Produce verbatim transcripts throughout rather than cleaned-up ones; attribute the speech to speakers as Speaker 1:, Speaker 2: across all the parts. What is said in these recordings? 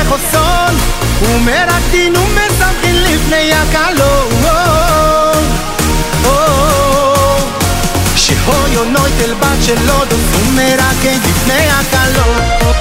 Speaker 1: חוסון ומרקדין ומשמחין לפני הקלו שהויו נויטל בת שלו דוס ומרקד לפני הקלו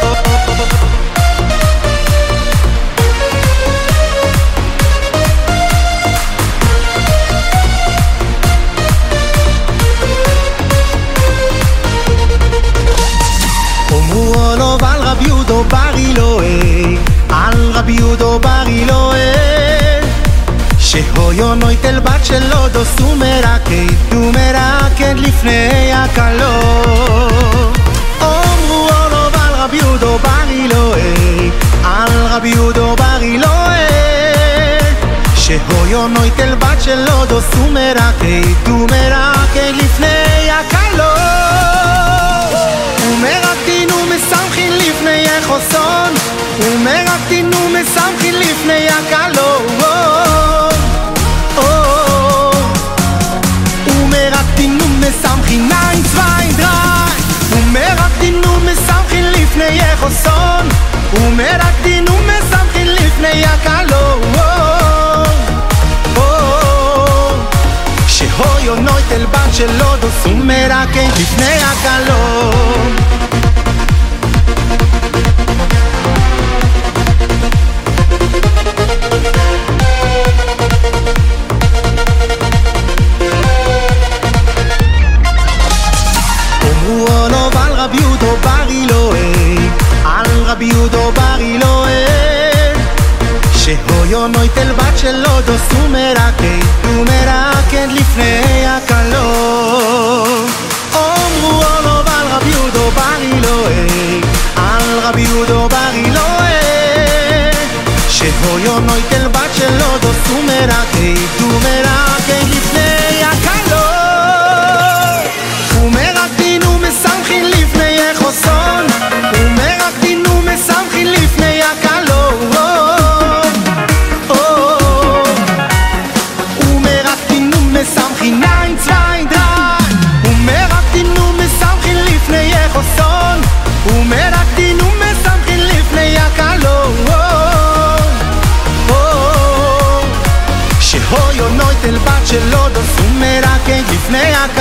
Speaker 1: אומרו עולוב על רבי יהודו בר אלוהי על רבי יהודו בר אלוהי שהויו נויטל בת שלו דוס ומרקד ומרקד לפני הקלו אומרו עולוב על רבי יהודו בר אלוהי על רבי יהודו בר אלוהי שהויו נויטל בת שלו דוס ומרקד ומרקד לפני הקלו ומרקדין ומשמחין לפני חוסון ומרקדין ומשמחין לפני הקלו ומרקדין ומשמחין נין צוויין דריי ומרקדין ומשמחין לפני חוסון ומרקדין ומשמחין לפני הקלו שהויו נויטל בת שלו דוס ומרקד לפני הקלו אומרו עולוב על רבי יהודו בר אלוהי על רבי יהודו בר אלוהי שהויו נויטל בת שלו דוס ומרקד ומרקד לפני הקלו אומרו עולוב על רבי יהודו בר אלוהי על רבי יהודו בר אלוהי שהויו נויטל בת שלו דוס ומרקד ומרקד לפני הקלו ומרקדין ומשמחין לפני חוסון ומרקדין ומשמחין לפני הקלו ומרקדין ומשמחין נין צוויין דריי ומרקדין ומשמחין לפני חוסון ומרקדין ומשמחין לפני הקלו שהויו נויטל בת שלו דוס ומרקד לפני הקלו